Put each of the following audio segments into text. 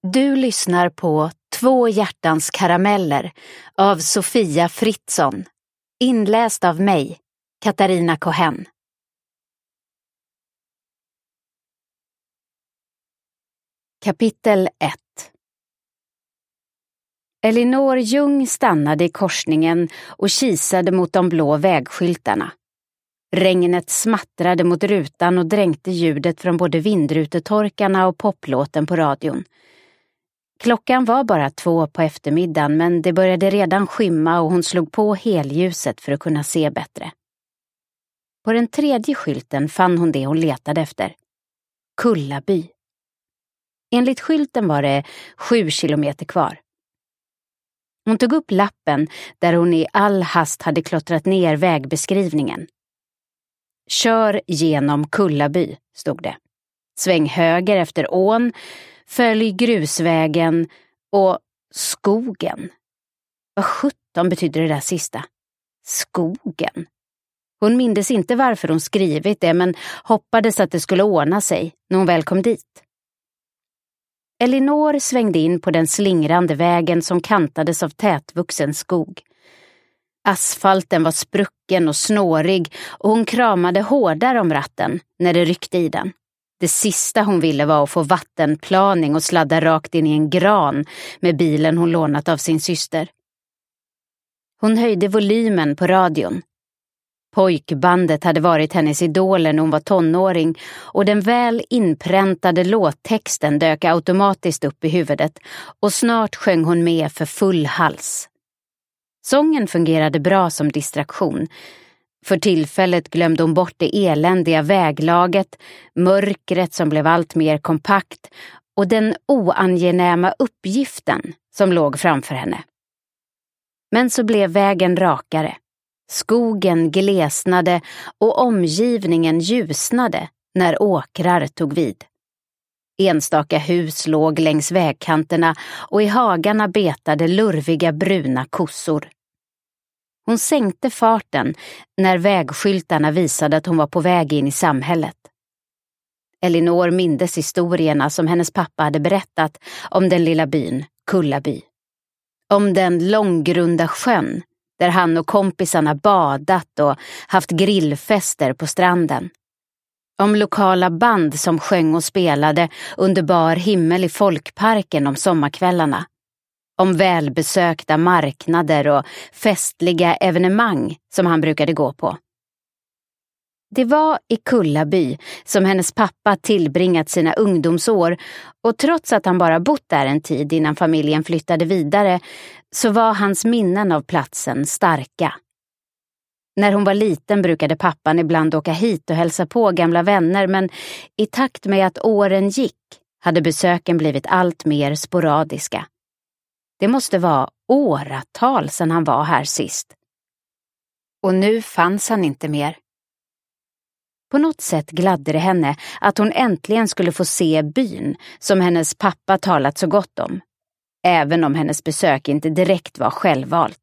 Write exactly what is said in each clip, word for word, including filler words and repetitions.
Du lyssnar på Två hjärtans karameller av Sofia Fritzson. Inläst av mig, Katarina Cohen. Kapitel ett. Elinor Ljung stannade i korsningen och kisade mot de blå vägskyltarna. Regnet smattrade mot rutan och dränkte ljudet från både vindrutetorkarna och poplåten på radion. Klockan var bara två på eftermiddagen, men det började redan skymma och hon slog på helljuset för att kunna se bättre. På den tredje skylten fann hon det hon letade efter. Kullaby. Enligt skylten var det sju kilometer kvar. Hon tog upp lappen där hon i all hast hade klottrat ner vägbeskrivningen. Kör genom Kullaby, stod det. Sväng höger efter ån, följ grusvägen och skogen. Vad sjutton betyder det där sista? Skogen. Hon mindes inte varför hon skrivit det, men hoppades att det skulle ordna sig när hon väl kom dit. Elinor svängde in på den slingrande vägen som kantades av tätvuxen skog. Asfalten var sprucken och snårig och hon kramade hårdare om ratten när det ryckte i den. Det sista hon ville var att få vattenplaning och sladda rakt in i en gran med bilen hon lånat av sin syster. Hon höjde volymen på radion. Pojkbandet hade varit hennes idoler när hon var tonåring och den väl inpräntade låttexten dök automatiskt upp i huvudet och snart sjöng hon med för full hals. Sången fungerade bra som distraktion. För tillfället glömde hon bort det eländiga väglaget, mörkret som blev allt mer kompakt och den oangenäma uppgiften som låg framför henne. Men så blev vägen rakare. Skogen glesnade och omgivningen ljusnade när åkrar tog vid. Enstaka hus låg längs vägkanterna och i hagarna betade lurviga bruna kossor. Hon sänkte farten när vägskyltarna visade att hon var på väg in i samhället. Elinor mindes historierna som hennes pappa hade berättat om den lilla byn Kullaby. Om den långgrunda sjön där han och kompisarna badat och haft grillfester på stranden. Om lokala band som sjöng och spelade under bar himmel i folkparken om sommarkvällarna. Om välbesökta marknader och festliga evenemang som han brukade gå på. Det var i Kullaby som hennes pappa tillbringat sina ungdomsår och trots att han bara bott där en tid innan familjen flyttade vidare så var hans minnen av platsen starka. När hon var liten brukade pappan ibland åka hit och hälsa på gamla vänner, men i takt med att åren gick hade besöken blivit allt mer sporadiska. Det måste vara åratal sedan han var här sist. Och nu fanns han inte mer. På något sätt gladde det henne att hon äntligen skulle få se byn som hennes pappa talat så gott om, även om hennes besök inte direkt var självvalt.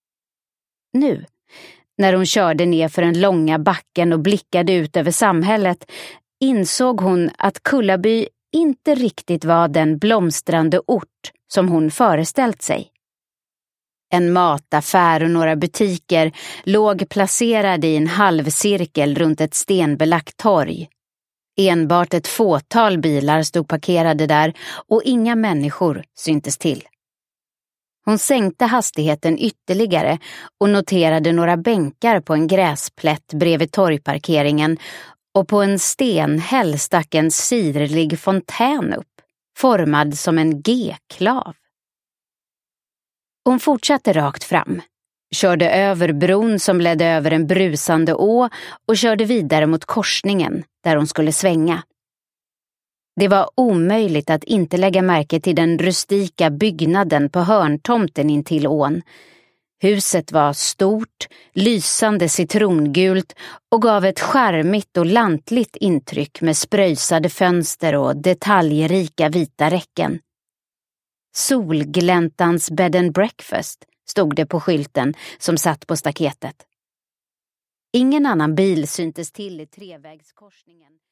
Nu, när hon körde ner för den långa backen och blickade ut över samhället, insåg hon att Kullaby inte riktigt var den blomstrande ort som hon föreställt sig. En mataffär och några butiker låg placerade i en halvcirkel runt ett stenbelagt torg. Enbart ett fåtal bilar stod parkerade där och inga människor syntes till. Hon sänkte hastigheten ytterligare och noterade några bänkar på en gräsplätt bredvid torgparkeringen och på en stenhäll stack en sirlig fontän upp, formad som en G-klav. Hon fortsatte rakt fram, körde över bron som ledde över en brusande å och körde vidare mot korsningen där hon skulle svänga. Det var omöjligt att inte lägga märke till den rustika byggnaden på hörntomten intill ån. Huset var stort, lysande citrongult och gav ett charmigt och lantligt intryck med spröjsade fönster och detaljrika vita räcken. Solgläntans bed and breakfast stod det på skylten som satt på staketet. Ingen annan bil syntes till i trevägskorsningen.